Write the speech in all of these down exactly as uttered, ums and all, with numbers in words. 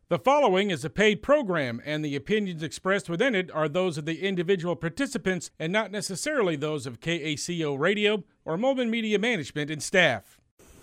The following is a paid program, and the opinions expressed within it are those of the individual participants and not necessarily those of K A C O Radio or Moldman Media Management and staff.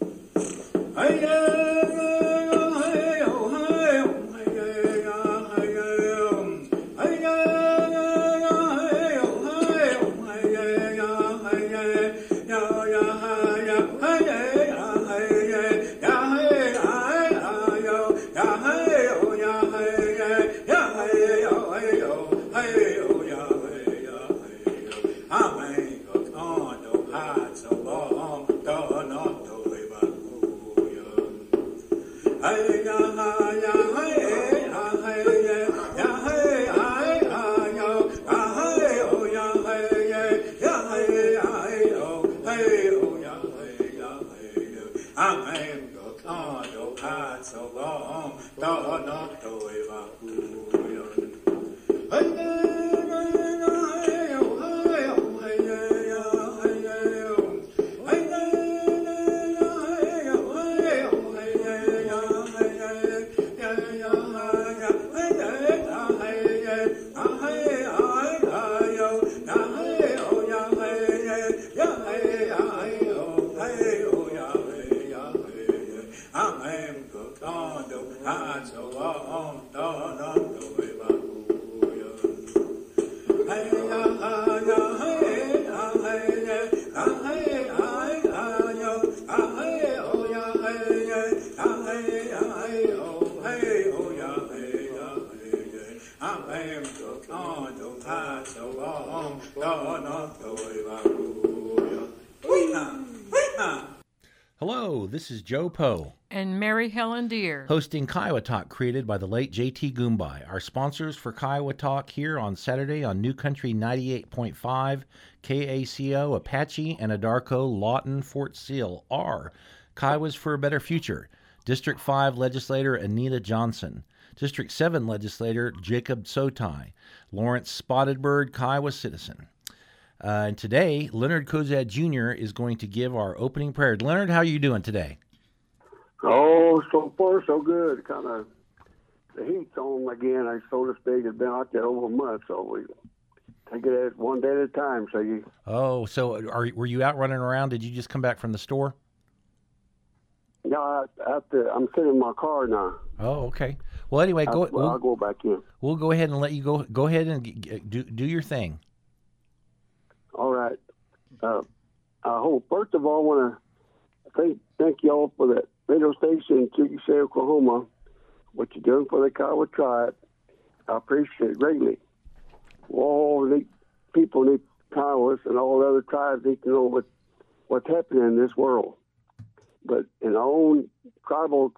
Hello, this is Joe Poe. And Mary Helen Deere. Hosting Kiowa Talk, created by the late J T Goombay. Our sponsors for Kiowa Talk here on Saturday on New Country ninety-eight point five, K A C O, Apache, and Anadarko, Lawton, Fort Sill are Kiowas for a Better Future, District five Legislator Anita Johnson, District seven Legislator Jacob Sotai, Lawrence Spotted Bird, Kiowa Citizen. Uh, and today, Leonard Kozad Junior is going to give our opening prayer. Leonard, how are you doing today? Oh, so far so good. Kind of the heat's on again. I so to speak. It's been out there over a month, so we take it at one day at a time. So you. Oh, so are were you out running around? Did you just come back from the store? No, I, after I'm sitting in my car now. Oh, okay. Well, anyway, go. I, we'll, I'll go back in. We'll go ahead and let you go. Go ahead and g- g- do do your thing. All right. Uh, I hope first of all, I want to thank thank y'all for that radio station in Chickasha, Oklahoma. What you're doing for the Kiowa tribe, I appreciate it greatly. All the people need Kiowas and all the other tribes need to know what what's happening in this world. But in our own tribal,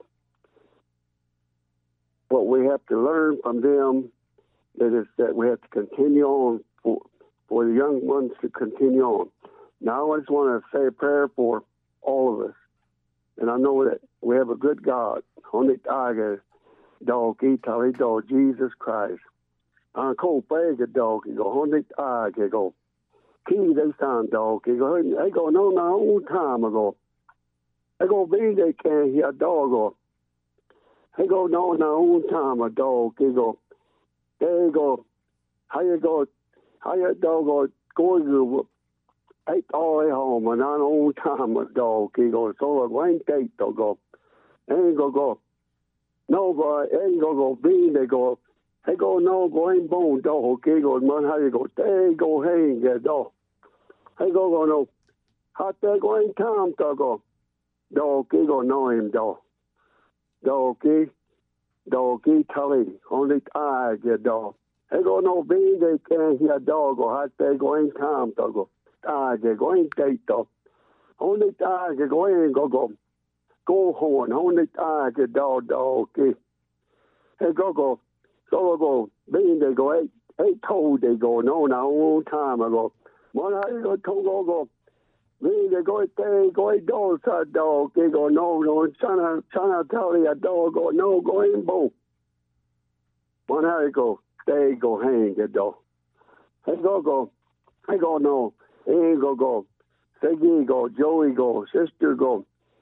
what we have to learn from them is that we have to continue on for, for the young ones to continue on. Now I just want to say a prayer for all of us. And I know that we have a good God. Honit Aga, dog, Itali, dog, Jesus Christ. I'm cold, bag, dog, you go, Honit Aga, go. Key, they sound dog, you go, they go, no, no, old time ago. They go, be they can't hear dog, go. They go, no, no, old time a dog, you go. There you go. How you go? How you dog go? Go to eight all the home and on old time a dog. He goes, so a rain date to go. Ain't go go. No boy, ain't go go bean they go. Hey go no go ain't bone dog. He goes, man, how you go? They go hang get dog. Hey go go no. How they go ain't time to go. Dog he go know him dog. Dog he dog he tally. Only I get dog. Hey go no bean they can't hear dog or how they go ain't time to go. I get go ain't date dog. Only I get go ain't go go. Go horn, only I get dog dog. Hey go go. So go bean they go eight eight told they go no no long time ago. One I go to go go. Bean they go they go eight dog side dog. They go no no China China tell you a dog go no go in both. One I go they go hang the dog. Hey go go. Hey go no. Hey go go. Say go Joey go sister go.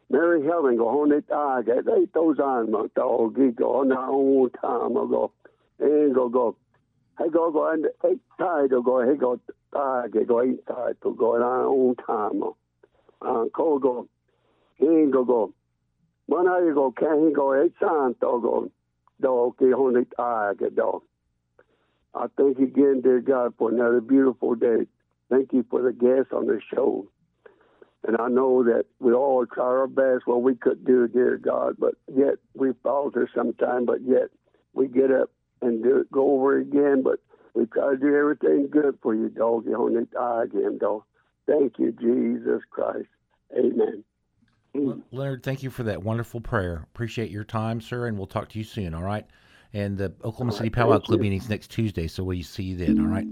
Mary Helen go on it I get they those on my dog he go on our own time I go and go go hey go go and eight tide to go hey go I get go eight tide to go on our own time uh go go he go go when I go can he go eight son to go dog he on it I get dog. I thank you again, dear God, for another beautiful day. Thank you for the guests on the show. And I know that we all try our best what we could do, dear God, but yet we falter sometime, but yet we get up and do it, go over it again, but we try to do everything good for you, dog. You on the eye again, dog. Thank you, Jesus Christ. Amen. Leonard, thank you for that wonderful prayer. Appreciate your time, sir, and we'll talk to you soon, all right? And the Oklahoma City Powwow Club meeting's next Tuesday, so we'll see you then, all right?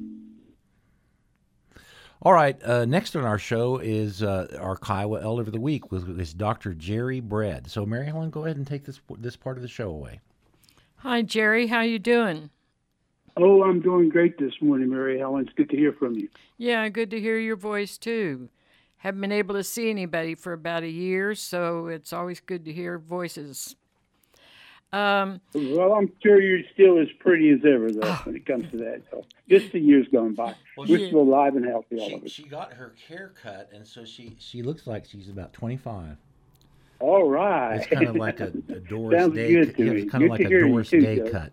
All right, uh, next on our show is uh, our Kiowa Elder of the Week with is Doctor Jerry Bread. So, Mary Helen, go ahead and take this this part of the show away. Hi, Jerry. How you doing? Oh, I'm doing great this morning, Mary Helen. It's good to hear from you. Yeah, good to hear your voice, too. Haven't been able to see anybody for about a year, so it's always good to hear voices. Um, well, I'm sure you're still as pretty as ever, though, oh. when it comes to that. So just the years going by. Well, We're she, still alive and healthy, all she, of us. She got her hair cut, and so she, she looks like she's about twenty-five. All right. It's kind of like a, a Doris Sounds Day. Good to yeah, me. It's kind of good like a Doris too, Day Joe. cut.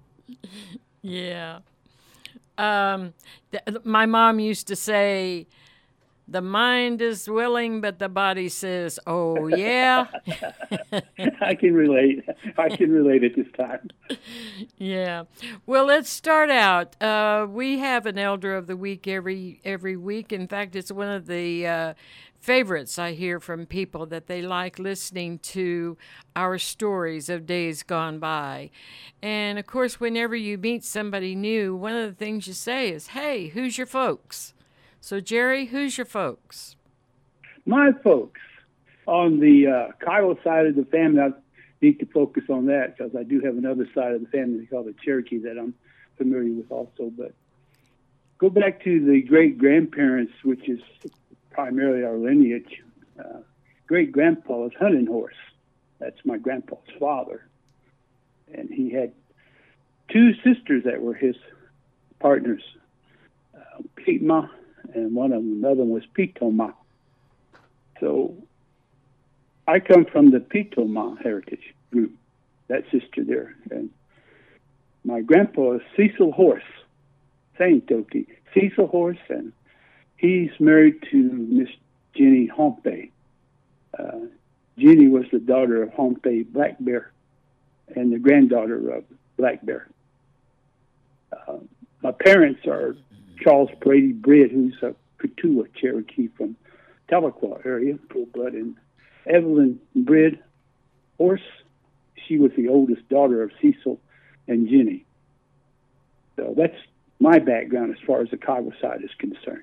Yeah. Um, th- my mom used to say, the mind is willing, but the body says, oh, yeah. I can relate. I can relate at this time. Yeah. Well, let's start out. Uh, we have an Elder of the Week every every week. In fact, it's one of the uh, favorites I hear from people that they like listening to our stories of days gone by. And, of course, whenever you meet somebody new, one of the things you say is, hey, who's your folks? So, Jerry, who's your folks? My folks on the uh, Kiowa side of the family, I need to focus on that because I do have another side of the family called the Cherokee that I'm familiar with also. But go back to the great-grandparents, which is primarily our lineage. Uh, great-grandpa was Hunting Horse. That's my grandpa's father. And he had two sisters that were his partners, uh, Pitma, and one of them, another one was Pitoma. So I come from the Pitoma heritage group, that sister there. And my grandpa is Cecil Horse, same Toki, Cecil Horse, and he's married to Miss Jenny Hompe. Uh, Jenny was the daughter of Hompe Black Bear and the granddaughter of Black Bear. Uh, my parents are Charles Brady Britt, who's a Katuah Cherokee from Tahlequah area, full blood, and Evelyn Britt Horse. She was the oldest daughter of Cecil and Jenny. So that's my background as far as the Kiowa side is concerned.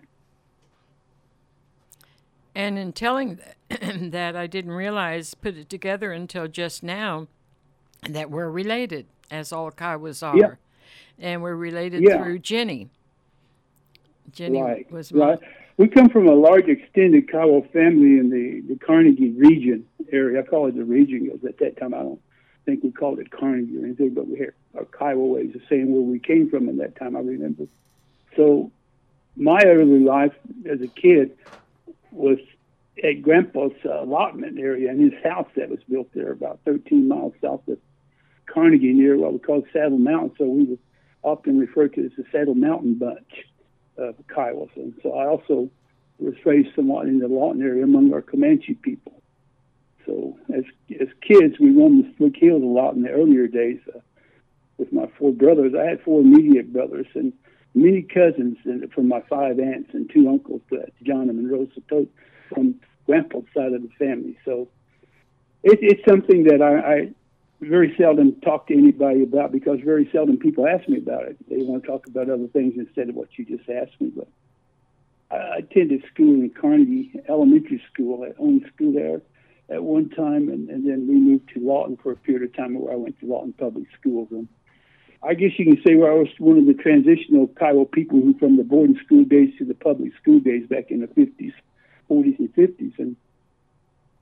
And in telling that, that, I didn't realize, put it together until just now, that we're related, as all Kiowas are. Yeah. And we're related yeah. through Jenny. Jenny right. was my... Right. We come from a large extended Kiowa family in the, the Carnegie region area. I call it the region because at that time I don't think we called it Carnegie or anything, but we had our Kiowa ways of saying where we came from in that time, I remember. So my early life as a kid was at Grandpa's uh, allotment area in his house that was built there about thirteen miles south of Carnegie near what we call Saddle Mountain. So we were often referred to as the Saddle Mountain Bunch of Kiowas. And so I also was raised somewhat in the Lawton area among our Comanche people. So as as kids, we roamed the Slick Hills a lot in the earlier days uh, with my four brothers. I had four immediate brothers and many cousins and from my five aunts and two uncles, uh, John and Rosa Tote, from Grandpa's side of the family. So it, it's something that I, I very seldom talk to anybody about because very seldom people ask me about it. They want to talk about other things instead of what you just asked me. But I attended school in Carnegie Elementary School. I owned school there at one time, and, and then we moved to Lawton for a period of time where I went to Lawton Public Schools. And I guess you can say where I was one of the transitional Kiowa people who from the boarding school days to the public school days back in the fifties, forties, and fifties. And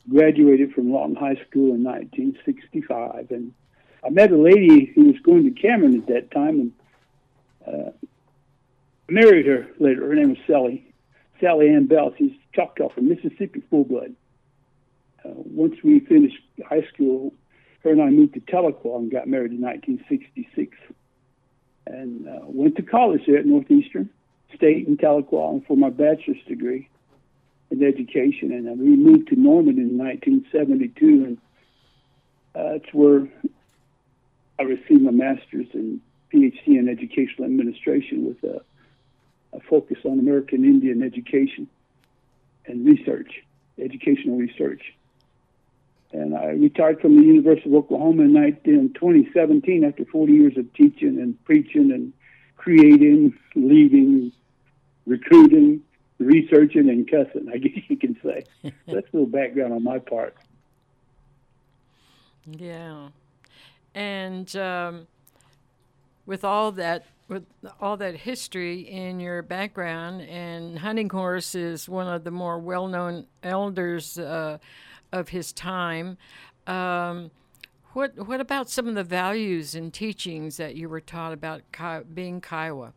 graduated from Lawton High School in nineteen sixty-five. And I met a lady who was going to Cameron at that time, and uh, married her later. Her name was Sally, Sally Ann Bell. She's Choctaw from Mississippi, full blood. Uh, once we finished high school, her and I moved to Tahlequah and got married in nineteen sixty-six. And uh, went to college there at Northeastern State in Tahlequah for my bachelor's degree in education. And uh, we moved to Norman in nineteen seventy-two, and uh, that's where I received my master's and P H D in educational administration with a, a focus on American Indian education and research, educational research. And I retired from the University of Oklahoma in twenty seventeen after forty years of teaching and preaching and creating, leading, recruiting, researching, and cussing, I guess you can say. That's a little background on my part. Yeah. And um, with all that, with all that history in your background, and Hunting Horse is one of the more well-known elders uh, of his time. Um, what what about some of the values and teachings that you were taught about Ki- being Kiowa?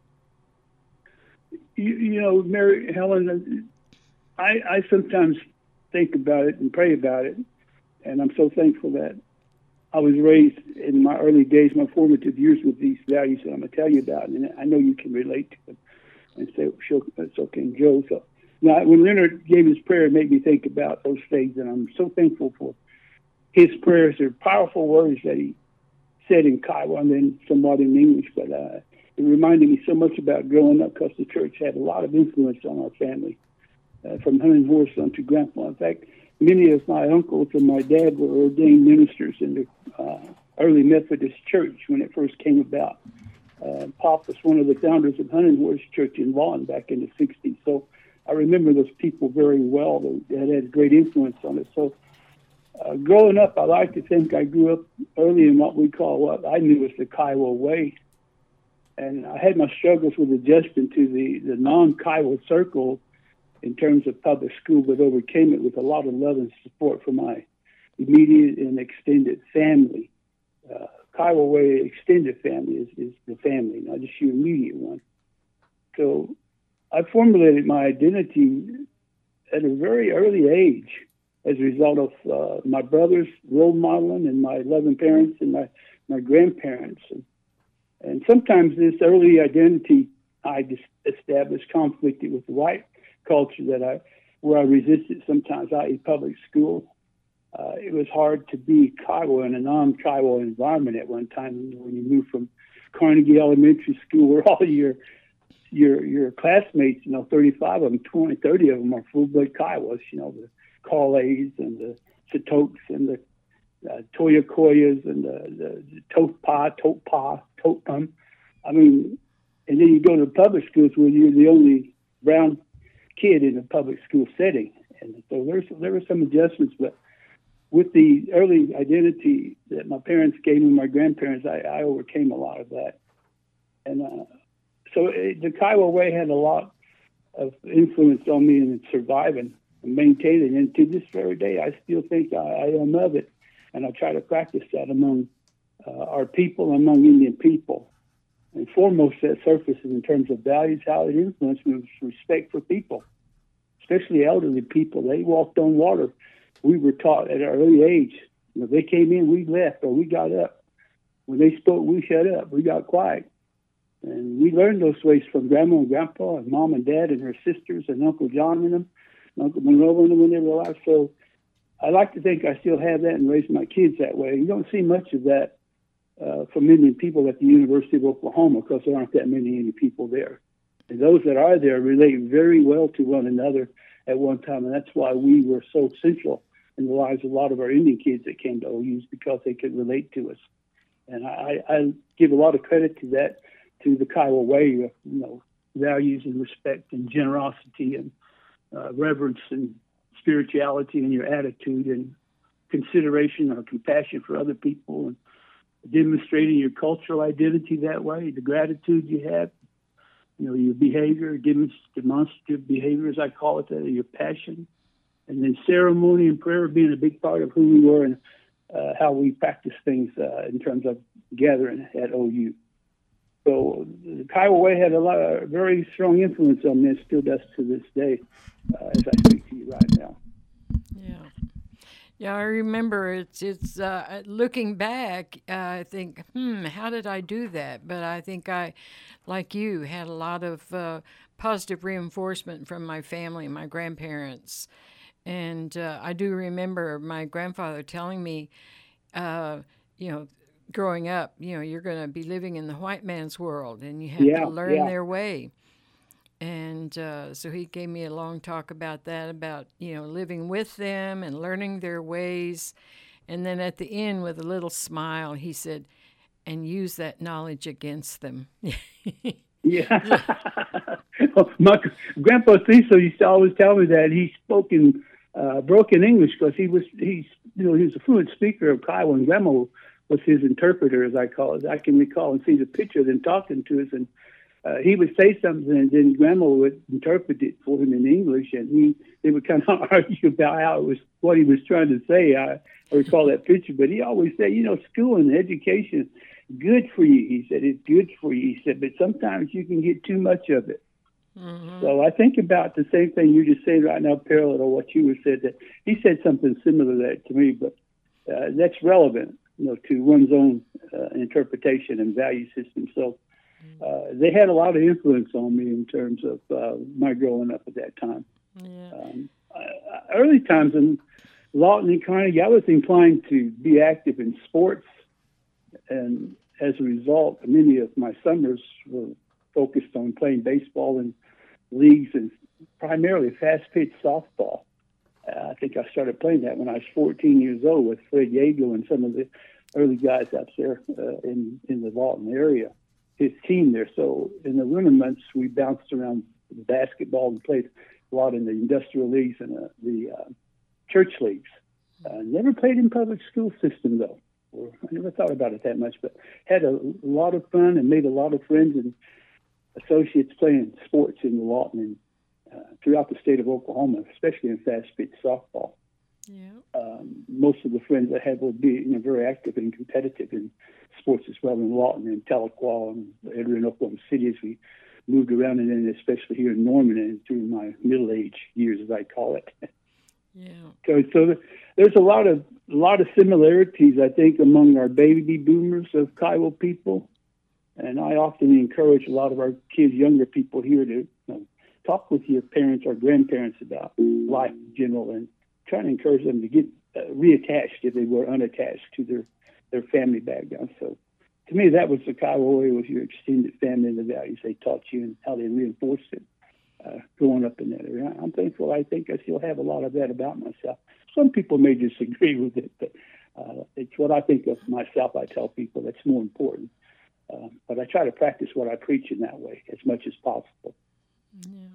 You, you know, Mary Helen, I, I sometimes think about it and pray about it, and I'm so thankful that I was raised in my early days, my formative years, with these values that I'm going to tell you about, and I know you can relate to them. And so, so can Joe. So now, when Leonard gave his prayer, it made me think about those things, and I'm so thankful for his prayers. They're powerful words that he said in Kiowa and then somewhat in English, but uh, it reminded me so much about growing up because the church had a lot of influence on our family, uh, from Hunting Horse on to Grandpa. In fact, many of my uncles and my dad were ordained ministers in the uh, early Methodist church when it first came about. Uh, Pop was one of the founders of Hunting Horse Church in Vaughn back in the sixties. So I remember those people very well. They, that had great influence on us. So uh, growing up, I like to think I grew up early in what we call what I knew as the Kiowa way. And I had my struggles with adjusting to the, the non-Kiowa circle in terms of public school, but overcame it with a lot of love and support from my immediate and extended family. Uh, Kiowa way extended family is, is the family, not just your immediate one. So I formulated my identity at a very early age as a result of uh, my brother's role modeling and my loving parents and my, my grandparents. And, and sometimes this early identity I just established conflicted with the white culture that I, where I resisted sometimes, that is public school. Uh, it was hard to be Kiowa in a non-Kiowa environment at one time when you moved from Carnegie Elementary School, where all your your your classmates, you know, thirty-five of them, twenty, thirty of them are full-blood Kiowas, you know, the Cawleys and the Satokes and the uh, Toyakoyas and the, the, the Topa, Topa, Topum. I mean, and then you go to public schools where you're the only brown kid in a public school setting. And so there's, there were some adjustments, but with the early identity that my parents gave me, my grandparents, I, I overcame a lot of that. And uh, so it, the Kiowa way had a lot of influence on me in surviving and maintaining. And to this very day, I still think I, I am of it. And I try to practice that among uh, our people, among Indian people. And foremost, that surfaces in terms of values, how it influenced me was respect for people, especially elderly people. They walked on water. We were taught at an early age. You know, they came in, we left, or we got up. When they spoke, we shut up. We got quiet. And we learned those ways from Grandma and Grandpa and Mom and Dad and her sisters and Uncle John and them, and Uncle Monroe and them when they were alive. So I like to think I still have that and raise my kids that way. You don't see much of that uh, from Indian people at the University of Oklahoma because there aren't that many Indian people there. And those that are there relate very well to one another at one time, and that's why we were so central in the lives of a lot of our Indian kids that came to O U's, because they could relate to us. And I, I give a lot of credit to that, to the Kiowa way, you know, values and respect and generosity and uh, reverence and spirituality in your attitude and consideration or compassion for other people, and demonstrating your cultural identity that way, the gratitude you have, you know, your behavior, demonstrative behavior, as I call it, that, your passion, and then ceremony and prayer being a big part of who we were and uh, how we practice things uh, in terms of gathering at O U. So the Kiowa Way had a lot of very strong influence on me, still does to this day, uh, as I speak to you right now. Yeah. Yeah, I remember it's it's uh, looking back, uh, I think, hmm, how did I do that? But I think I, like you, had a lot of uh, positive reinforcement from my family, my grandparents. And uh, I do remember my grandfather telling me, uh, you know, growing up, you know, you're going to be living in the white man's world and you have Yeah, to learn yeah. their way. And uh, so he gave me a long talk about that, about, you know, living with them and learning their ways. And then at the end, with a little smile, he said, and use that knowledge against them. Yeah. My grandpa Cecil used to always tell me that he spoke in uh, broken English because he was, he's, you know, he was a fluent speaker of Kiowa, and Grandma was his interpreter, as I call it. I can recall and see the picture of them talking to us, and Uh, he would say something, and then Grandma would interpret it for him in English, and he they would kind of argue about how it was what he was trying to say. I, I recall that picture, but he always said, you know, school and education, good for you. He said it's good for you. He said, but sometimes you can get too much of it. Mm-hmm. So I think about the same thing you're just saying right now, parallel to what you were said. That he said something similar to that to me, but uh, that's relevant, you know, to one's own uh, interpretation and value system. So. Uh, they had a lot of influence on me in terms of uh, my growing up at that time. Yeah. Um, uh, early times in Lawton and Carnegie, I was inclined to be active in sports, and as a result, many of my summers were focused on playing baseball in leagues and primarily fast-pitch softball. Uh, I think I started playing that when I was fourteen years old with Fred Yago and some of the early guys up there uh, in, in the Lawton area. His team there. So in the winter months, we bounced around basketball and played a lot in the industrial leagues and uh, the uh, church leagues. Uh, never played in public school system, though. Or, I never thought about it that much, but had a lot of fun and made a lot of friends and associates playing sports in the Lawton and uh, throughout the state of Oklahoma, especially in fast-pitch softball. Yeah. Um, most of the friends I had would be, you know, very active and competitive in sports as well in Lawton and Tahlequah and area in Oklahoma City as we moved around, and then especially here in Norman and through my middle age years, as I call it. Yeah. So, so there's a lot of a lot of similarities, I think, among our baby boomers of Kiowa people, and I often encourage a lot of our kids, younger people here, to you know, talk with your parents or grandparents about life in general and trying to encourage them to get uh, reattached if they were unattached to their, their family background. So to me, that was the Kiowa Way, with your extended family and the values they taught you and how they reinforced it uh, growing up in that area. I'm thankful. I think I still have a lot of that about myself. Some people may disagree with it, but uh, it's what I think of myself. I tell people that's more important. Uh, but I try to practice what I preach in that way as much as possible. Yeah.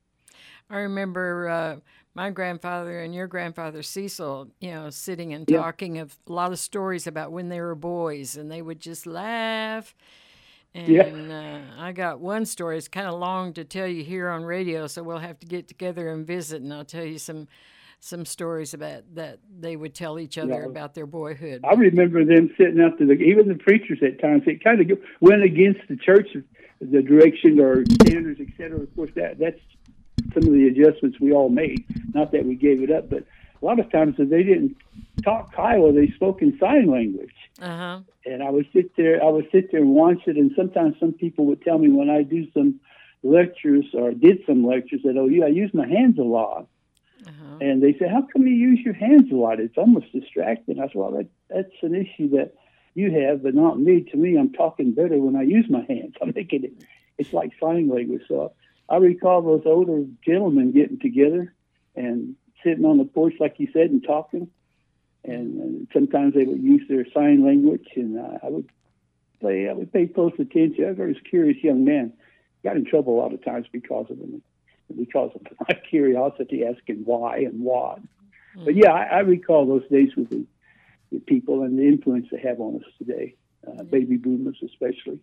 I remember uh, my grandfather and your grandfather Cecil, you know, sitting and yeah. talking of a lot of stories about when they were boys, and they would just laugh. And yeah. uh, I got one story. It's kind of long to tell you here on radio, so we'll have to get together and visit, and I'll tell you some some stories about that they would tell each other yeah. about their boyhood. I remember them sitting out to the, even the preachers at times, it kind of went against the church, the direction or standards, et cetera. Of course, that that's some of the adjustments we all made. Not that we gave it up, but a lot of times if they didn't talk Kiowa, they spoke in sign language. Uh-huh. And I would sit there, I would sit there and watch it. And sometimes some people would tell me when I do some lectures or did some lectures that, oh, yeah, I use my hands a lot. Uh-huh. And they say, how come you use your hands a lot? It's almost distracting. I said, well, that, that's an issue that you have, but not me. To me, I'm talking better when I use my hands. I'm making it, it's like sign language. So I recall those older gentlemen getting together and sitting on the porch, like you said, and talking. And, and sometimes they would use their sign language, and uh, I would play. I would pay close attention. I was a very curious young man. Got in trouble a lot of times because of them, because of my curiosity, asking why and what. Mm-hmm. But yeah, I, I recall those days with the, the people and the influence they have on us today, uh, mm-hmm. baby boomers especially.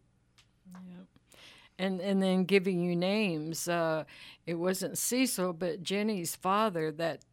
And and then giving you names. Uh, it wasn't Cecil, but Jenny's father that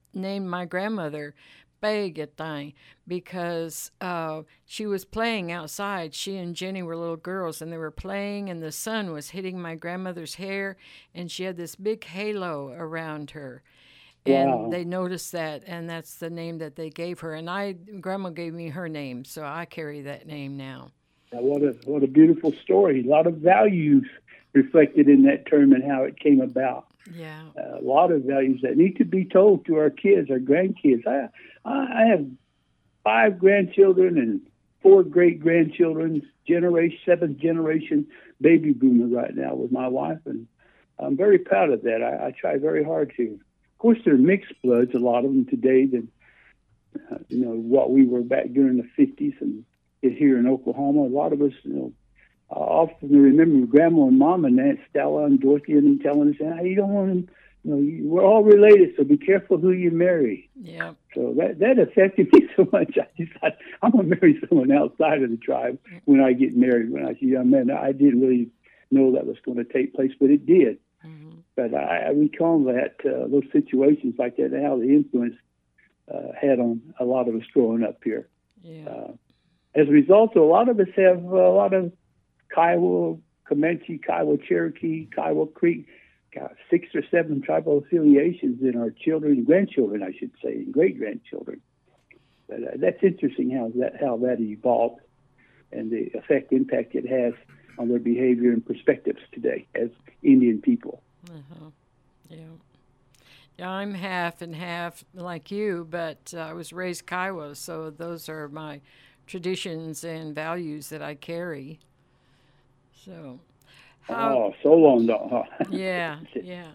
named my grandmother Begetang because uh, she was playing outside. She and Jenny were little girls, and they were playing, and the sun was hitting my grandmother's hair, and she had this big halo around her. And Wow. they noticed that, and that's the name that they gave her. And I, Grandma gave me her name, so I carry that name now. Now, what a what a beautiful story. A lot of values reflected in that term and how it came about. Yeah. Uh, a lot of values that need to be told to our kids, our grandkids. I I have five grandchildren and four great grandchildren, generation seventh generation baby boomer right now with my wife, and I'm very proud of that. I, I try very hard to. Of course, they're mixed bloods, a lot of them today, than uh, you know what we were back during the fifties and here in Oklahoma. A lot of us, you know, I often remember Grandma and Mom and Aunt Stella and Dorothy and them telling us, "Hey, you don't want to, you know, you, we're all related, so be careful who you marry." Yeah. So that that affected me so much. I decided I'm gonna marry someone outside of the tribe when I get married. When I was a young man, I didn't really know that was going to take place, but it did. Mm-hmm. But I, I recall that uh, those situations like that, and how the influence uh, had on a lot of us growing up here. Yeah. Uh, as a result, a lot of us have a lot of Kiowa, Comanche, Kiowa, Cherokee, Kiowa Creek, got six or seven tribal affiliations in our children and grandchildren, I should say, and great grandchildren. But uh, that's interesting how that how that evolved and the effect, impact it has on their behavior and perspectives today as Indian people. Uh-huh. Yeah. Yeah, I'm half and half like you, but uh, I was raised Kiowa, so those are my traditions and values that I carry. So, how? Oh, so long though, huh? Yeah, yeah.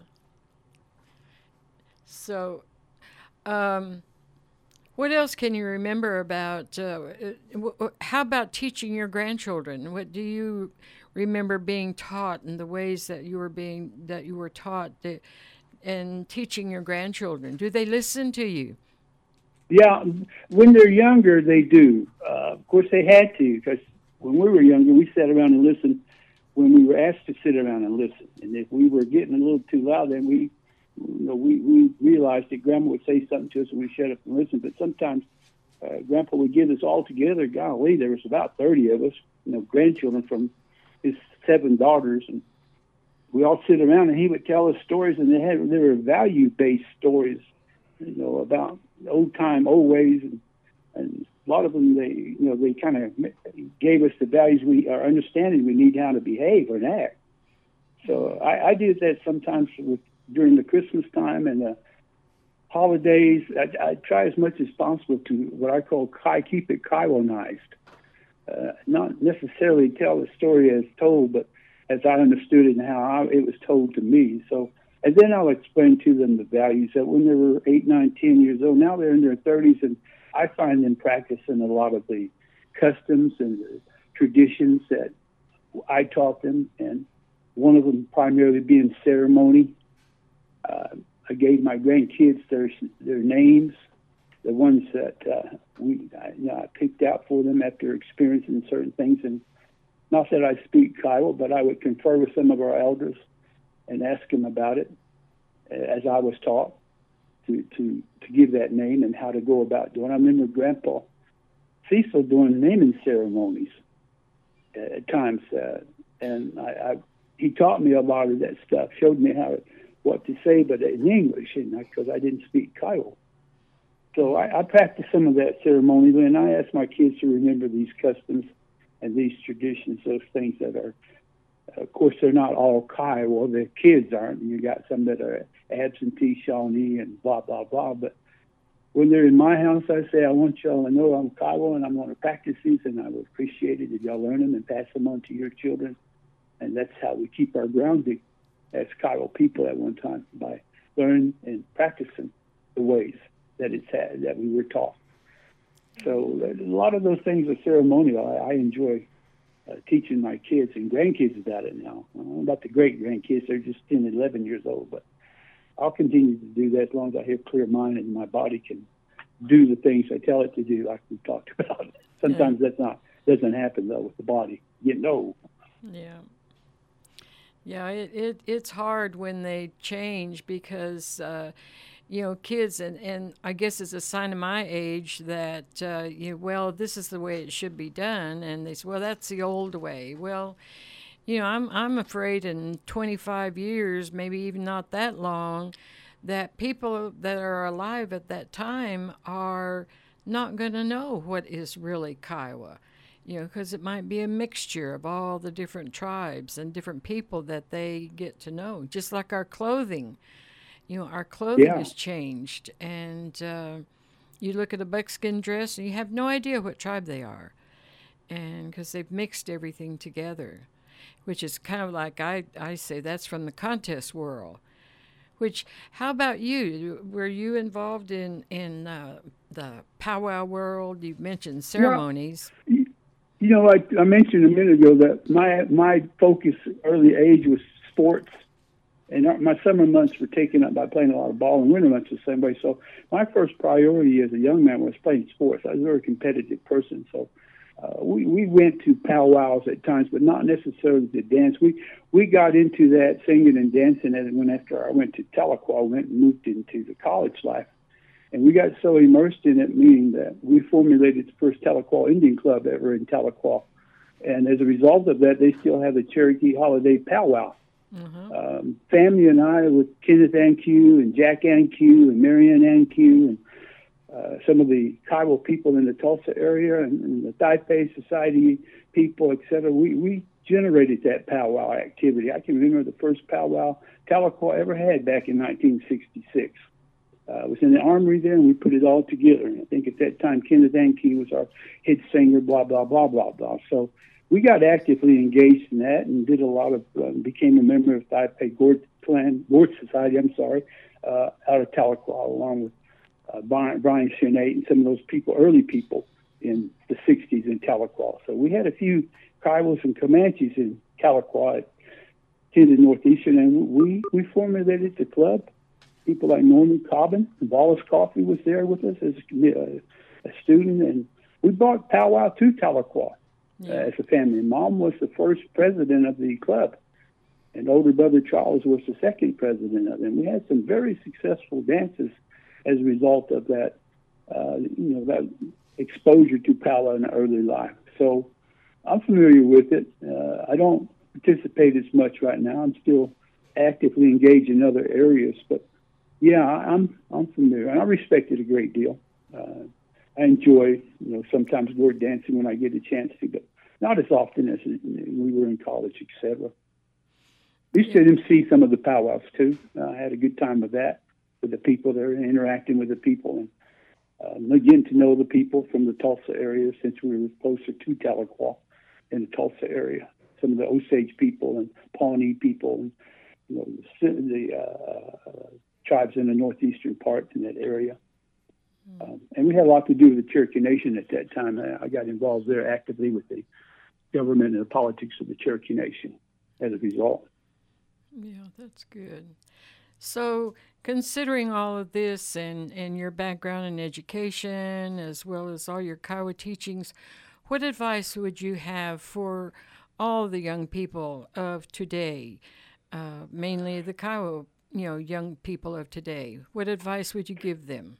So, um, what else can you remember about? Uh, w- how about teaching your grandchildren? What do you remember being taught, and the ways that you were being that you were taught, that, and teaching your grandchildren? Do they listen to you? Yeah, when they're younger, they do. Uh, of course, they had to, because when we were younger, we sat around and listened when we were asked to sit around and listen. And if we were getting a little too loud, then we, you know, we, we realized that Grandma would say something to us and we shut up and listen. But sometimes uh, Grandpa would get us all together. Golly, there was about thirty of us, you know, grandchildren from his seven daughters, and we all sit around and he would tell us stories, and they had they were value-based stories, you know, about old time, old ways, and, and a lot of them, they, you know, they kind of gave us the values we, our understanding we need how to behave and act. So I, I did that sometimes with, during the Christmas time and the holidays. I, I try as much as possible to what I call Kai, keep it Kiowanized. Uh, not necessarily tell the story as told, but as I understood it and how I, it was told to me. So, and then I'll explain to them the values that when they were eight, nine, ten years old, now they're in their thirties, and I find them practicing a lot of the customs and the traditions that I taught them, and one of them primarily being ceremony. Uh, I gave my grandkids their their names, the ones that uh, we I, you know, I picked out for them after experiencing certain things. And not that I speak Kiowa, but I would confer with some of our elders and ask them about it, as I was taught to, to, to give that name and how to go about doing it. I remember Grandpa Cecil doing naming ceremonies at times, uh, and I, I, he taught me a lot of that stuff, showed me how what to say, but in English, because I didn't speak Kiowa. So I, I practiced some of that ceremonially, and I asked my kids to remember these customs and these traditions, those things that are, of course, they're not all Kiowa. The kids aren't. You got some that are absentee Shawnee and blah, blah, blah. But when they're in my house, I say, I want y'all to know I'm Kiowa, and I'm going to practice these, and I would appreciate it if y'all learn them and pass them on to your children. And that's how we keep our grounding as Kiowa people at one time, by learning and practicing the ways that it's had, that we were taught. So a lot of those things are ceremonial. I, I enjoy uh, teaching my kids and grandkids about it now. I don't know about the great grandkids; they're just ten, eleven years old. But I'll continue to do that as long as I have a clear mind and my body can do the things I tell it to do, like we talked about. Sometimes yeah. that's not doesn't happen though with the body getting old. Yeah. Yeah, it, it it's hard when they change because uh, you know, kids, and, and I guess it's a sign of my age that, uh, you know, well, this is the way it should be done. And they say, well, that's the old way. Well, you know, I'm, I'm afraid in twenty-five years, maybe even not that long, that people that are alive at that time are not going to know what is really Kiowa. You know, because it might be a mixture of all the different tribes and different people that they get to know, just like our clothing. You know, our clothing Yeah. has changed, and uh, you look at a buckskin dress and you have no idea what tribe they are, and because they've mixed everything together, which is kind of like I, I say that's from the contest world. Which, how about you? Were you involved in in uh, the powwow world? You mentioned ceremonies. Yeah. You know, I, I mentioned a minute ago that my my focus early age was sports, and my summer months were taken up by playing a lot of ball, and winter months the same way. So my first priority as a young man was playing sports. I was a very competitive person, so uh, we we went to powwows at times, but not necessarily to dance. We we got into that singing and dancing, and when after I went to Tahlequah, I went and moved into the college life. And we got so immersed in it, meaning that we formulated the first Tahlequah Indian Club ever in Tahlequah. And as a result of that, they still have the Cherokee Holiday Powwow. Mm-hmm. Um, family and I, with Kenneth Ankew and Jack Ankew and Marianne Ankew and uh, some of the Kiowa people in the Tulsa area and, and the Taipei Society people, et cetera, we, we generated that powwow activity. I can remember the first powwow Tahlequah ever had back in nineteen sixty-six. Uh, it was in the armory there, and we put it all together. And I think at that time, Kenneth Ankew was our head singer, blah, blah, blah, blah, blah. So we got actively engaged in that and did a lot of, uh, became a member of Taipei Gort Clan, Gort Society, I'm sorry, uh, out of Tahlequah, along with uh, Brian, Brian Sinead and some of those people, early people in the sixties in Tahlequah. So we had a few Kiowas and Comanches in Tahlequah at Tenda Northeastern, and we, we formulated the club. People like Norman Cobbin, Wallace Coffey was there with us as a, a student, and we brought powwow to Tahlequah yeah. uh, as a family. Mom was the first president of the club, and older brother Charles was the second president of it. And we had some very successful dances as a result of that, uh, you know, that exposure to powwow in early life. So I'm familiar with it. Uh, I don't participate as much right now. I'm still actively engaged in other areas, but yeah, I'm I'm familiar, and I respect it a great deal. Uh, I enjoy, you know, sometimes word dancing when I get a chance to, but not as often as we were in college, et cetera. We used to M C some of the powwows too. Uh, I had a good time with that, with the people there, interacting with the people, and uh, getting to know the people from the Tulsa area since we were closer to Tahlequah in the Tulsa area. Some of the Osage people and Pawnee people, and you know, the, the uh, tribes in the northeastern part in that area. Um, and we had a lot to do with the Cherokee Nation at that time. I got involved there actively with the government and the politics of the Cherokee Nation as a result. Yeah, that's good. So considering all of this and, and your background in education, as well as all your Kiowa teachings, what advice would you have for all the young people of today, uh, mainly the Kiowa you know, young people of today? What advice would you give them?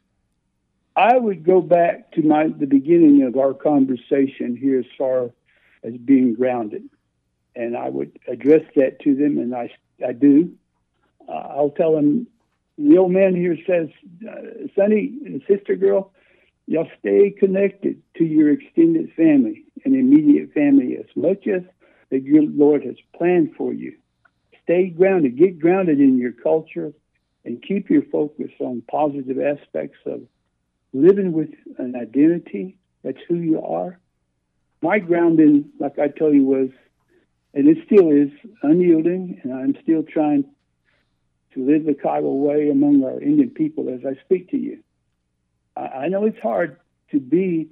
I would go back to my the beginning of our conversation here as far as being grounded. And I would address that to them, and I, I do. Uh, I'll tell them, the old man here says, uh, Sonny and sister girl, y'all stay connected to your extended family and immediate family as much as the good Lord has planned for you. Stay grounded, get grounded in your culture, and keep your focus on positive aspects of living with an identity. That's who you are. My grounding, like I tell you, was, and it still is, unyielding, and I'm still trying to live the Kiowa way among our Indian people as I speak to you. I, I know it's hard to be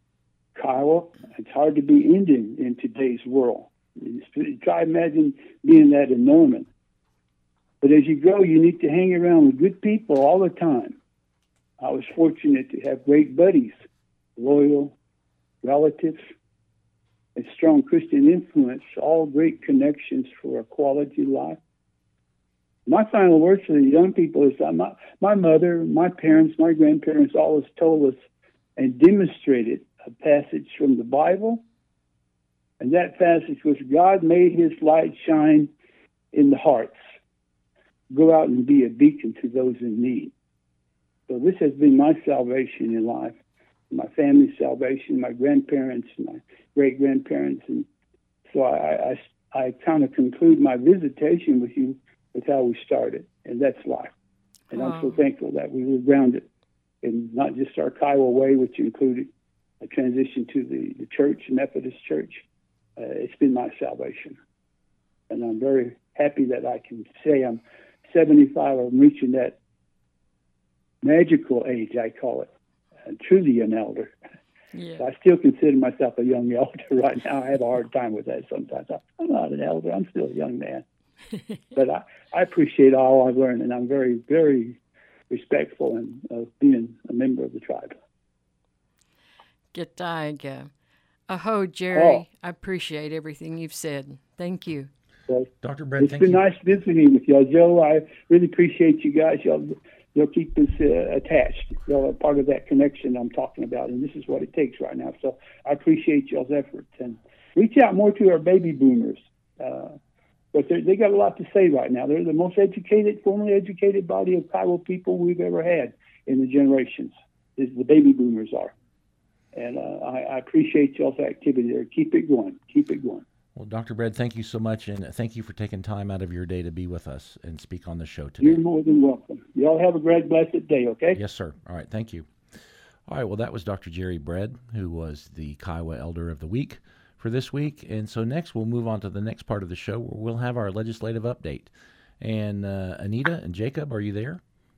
Kiowa. It's hard to be Indian in today's world. Try imagine being that in Norman. But as you grow, you need to hang around with good people all the time. I was fortunate to have great buddies, loyal relatives, and strong Christian influence, all great connections for a quality life. My final words for the young people is that my, my mother, my parents, my grandparents always told us and demonstrated a passage from the Bible. And that passage was, God made his light shine in the hearts. Go out and be a beacon to those in need. So this has been my salvation in life, my family's salvation, my grandparents, my great-grandparents. And so I, I, I kind of conclude my visitation with you with how we started, and that's life. And wow. I'm so thankful that we were grounded in not just our Kiowa way, which included a transition to the, the church, Methodist Church. Uh, it's been my salvation. And I'm very happy that I can say I'm seventy-five. I'm reaching that magical age, I call it, uh, truly an elder. Yeah. So I still consider myself a young elder right now. I have a hard time with that sometimes. I'm not an elder. I'm still a young man. But I, I appreciate all I've learned, and I'm very, very respectful and of being a member of the tribe. Getaiga. Aho, Jerry. Oh. I appreciate everything you've said. Thank you. Well, Doctor Brett, it's thank been you. nice visiting with y'all. Joe, I really appreciate you guys. Y'all, y'all keep us uh, attached. Y'all are part of that connection I'm talking about, and this is what it takes right now. So I appreciate y'all's efforts. And reach out more to our baby boomers. Uh, but they got a lot to say right now. They're the most educated, formally educated body of Kiowa people we've ever had in the generations, is the baby boomers are. And uh, I, I appreciate y'all's activity there. Keep it going. Keep it going. Well, Doctor Brett, thank you so much, and thank you for taking time out of your day to be with us and speak on the show today. You're more than welcome. Y'all have a great, blessed day, okay? Yes, sir. All right, thank you. All right, well, that was Doctor Jerry Brett, who was the Kiowa Elder of the Week for this week. And so next we'll move on to the next part of the show where we'll have our legislative update. And uh, Anita and Jacob, are you there?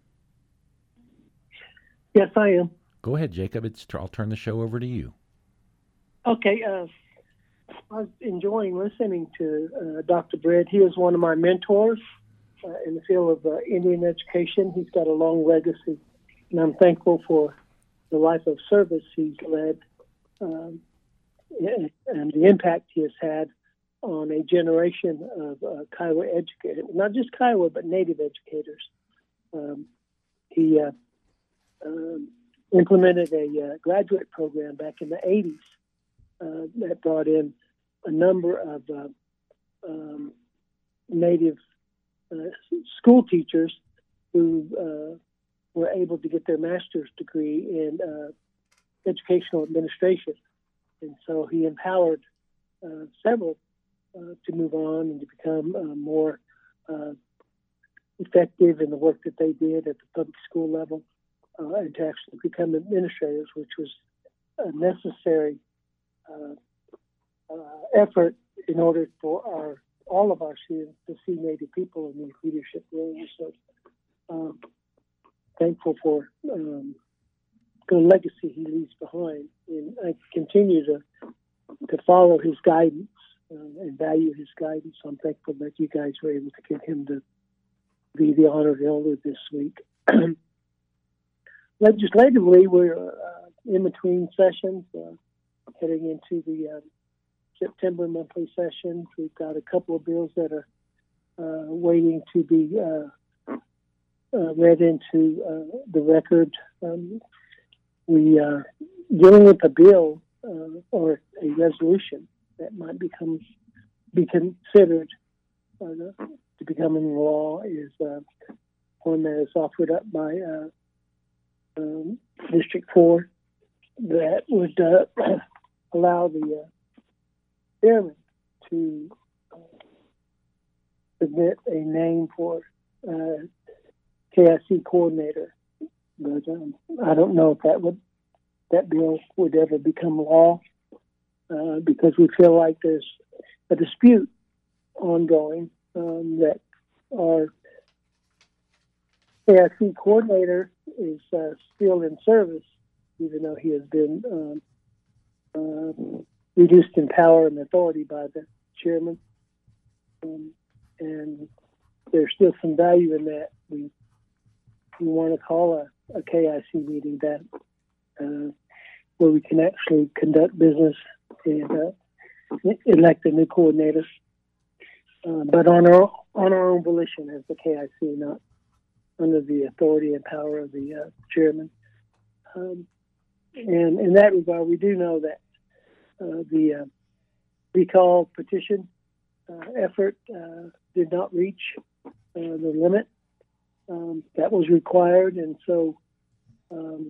Yes, I am. Go ahead, Jacob. It's, I'll turn the show over to you. Okay. Uh, I was enjoying listening to uh, Doctor Brett. He was one of my mentors uh, in the field of uh, Indian education. He's got a long legacy, and I'm thankful for the life of service he's led um, and the impact he has had on a generation of uh, Kiowa educators, not just Kiowa, but Native educators. Um, he uh, um, implemented a uh, graduate program back in the eighties uh, that brought in a number of uh, um, Native uh, school teachers who uh, were able to get their master's degree in uh, educational administration. And so he empowered uh, several uh, to move on and to become uh, more uh, effective in the work that they did at the public school level uh, and to actually become administrators, which was a necessary uh, uh, effort in order for our all of our students to see Native people in these leadership roles. So um, thankful for um, the legacy he leaves behind, and I continue to to follow his guidance uh, and value his guidance. So I'm thankful that you guys were able to get him to be the honored elder this week. Legislatively, we're uh, in between sessions, uh, heading into the uh, September monthly sessions. We've got a couple of bills that are uh, waiting to be uh, uh, read into uh, the record. Um, we are dealing with a bill uh, or a resolution that might become be considered uh, to becoming law is uh, one that is offered up by uh, um, District four that would uh, allow the uh, chairman to uh, submit a name for uh, K I C coordinator. But um, I don't know if that would that bill would ever become law uh, because we feel like there's a dispute ongoing um, that our K I C coordinator is uh, still in service, even though he has been um, uh, reduced in power and authority by the chairman. Um, and there's still some value in that. We we want to call a, a K I C meeting that uh, where we can actually conduct business and uh, elect a new coordinator. Uh, but on our on our own volition as the K I C, not under the authority and power of the uh, chairman. Um, and in that regard, we do know that uh, the uh, recall petition uh, effort uh, did not reach uh, the limit um, that was required, and so um,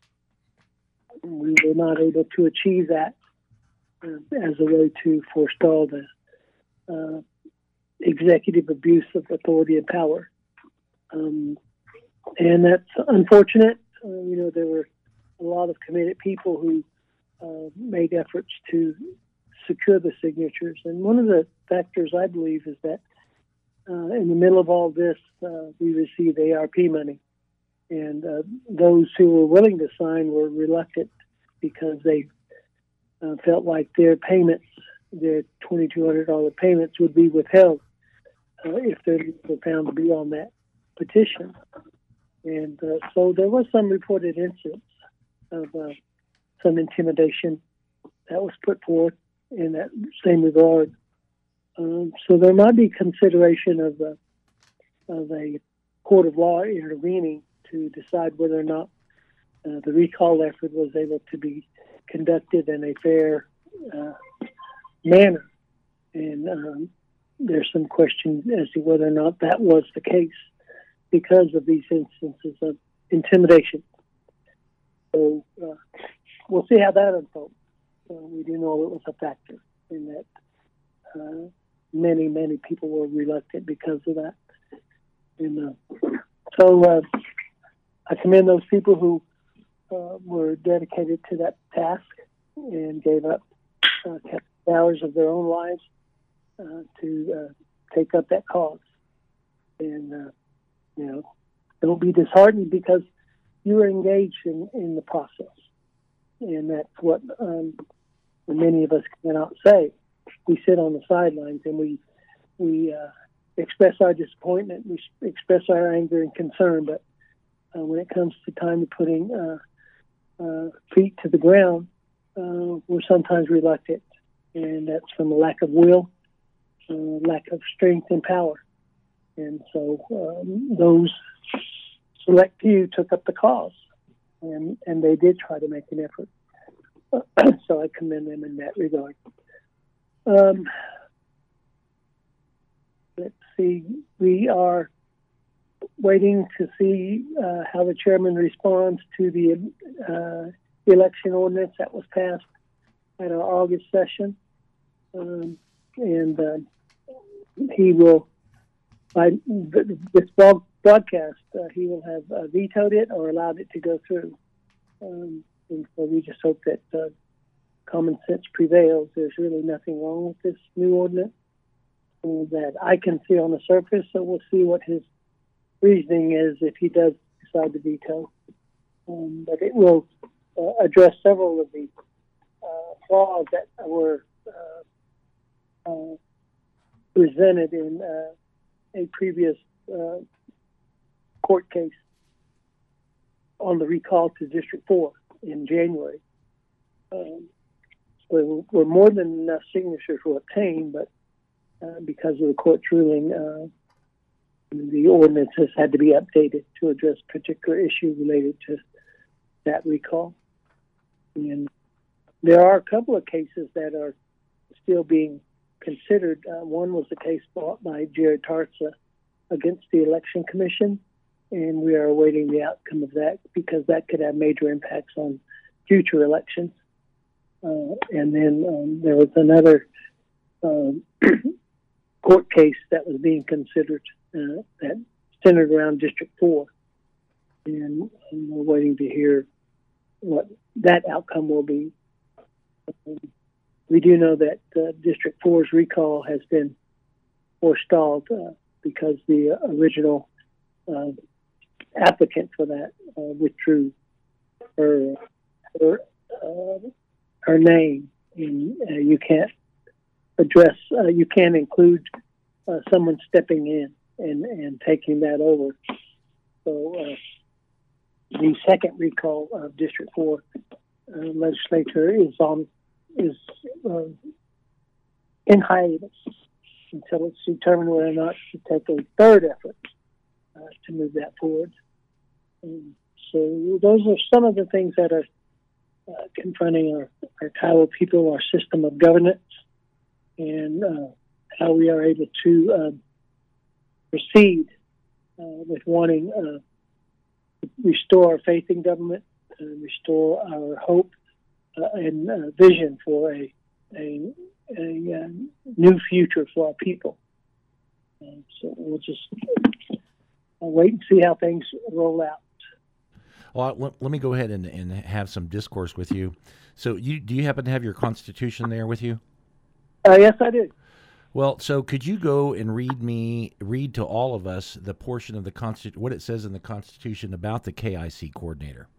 we were not able to achieve that uh, as a way to forestall the uh, executive abuse of authority and power. Um, and that's unfortunate. Uh, you know, there were a lot of committed people who uh, made efforts to secure the signatures. And one of the factors, I believe, is that uh, in the middle of all this, uh, we received A R P money. And uh, those who were willing to sign were reluctant because they uh, felt like their payments, their twenty-two hundred dollars payments, would be withheld uh, if they were found to be on that petition. And uh, so there was some reported incidents of uh, some intimidation that was put forth in that same regard. Um, so there might be consideration of, uh, of a court of law intervening to decide whether or not uh, the recall effort was able to be conducted in a fair uh, manner. And um, there's some question as to whether or not that was the case because of these instances of intimidation. So uh, we'll see how that unfolds. Uh, we do know it was a factor in that uh, many, many people were reluctant because of that. And uh, so uh, I commend those people who uh, were dedicated to that task and gave up uh, hours of their own lives uh, to uh, take up that cause. And, uh, you know, don't be disheartened because you are engaged in, in the process. And that's what um, many of us cannot say. We sit on the sidelines and we we uh, express our disappointment, we express our anger and concern, but uh, when it comes to time of putting uh, uh, feet to the ground, uh, we're sometimes reluctant. And that's from a lack of will, uh, lack of strength and power. And so um, those select few took up the cause, and, and they did try to make an effort. So I commend them in that regard. Um, let's see. We are waiting to see uh, how the chairman responds to the uh, election ordinance that was passed at our August session. Um, and uh, he will, by this broadcast, uh, he will have uh, vetoed it or allowed it to go through. Um, and so we just hope that uh, common sense prevails. There's really nothing wrong with this new ordinance uh, that I can see on the surface. So we'll see what his reasoning is if he does decide to veto. Um, but it will uh, address several of the uh, flaws that were uh, uh, presented in uh, a previous uh, court case on the recall to District four in January. Um, where, where more than enough signatures were obtained, but uh, because of the court's ruling, uh, the ordinances had to be updated to address particular issues related to that recall. And there are a couple of cases that are still being considered. Uh, one was the case brought by Jared Tarza against the Election Commission, and we are awaiting the outcome of that because that could have major impacts on future elections. Uh, and then um, there was another um, court case that was being considered uh, that centered around District four. And, and we're waiting to hear what that outcome will be. Um, we do know that uh, District four's recall has been forestalled uh, because the uh, original uh, applicant for that uh, withdrew her, her, uh, her name. And uh, you can't address, uh, you can't include uh, someone stepping in and, and taking that over. So uh, the second recall of District four uh, legislature is on is uh, in hiatus, until it's determined whether or not to take a third effort uh, to move that forward. And so those are some of the things that are uh, confronting our, our Kiowa people, our system of governance, and uh, how we are able to uh, proceed uh, with wanting uh, to restore our faith in government, uh, restore our hope uh, and uh, vision for a, a, a, a new future for our people. And so we'll just I'll wait and see how things roll out. Well, let, let me go ahead and, and have some discourse with you. So you do you happen to have your Constitution there with you? Uh, yes, I do. Well, so could you go and read me, read to all of us the portion of the Constitution, what it says in the Constitution about the K I C coordinator?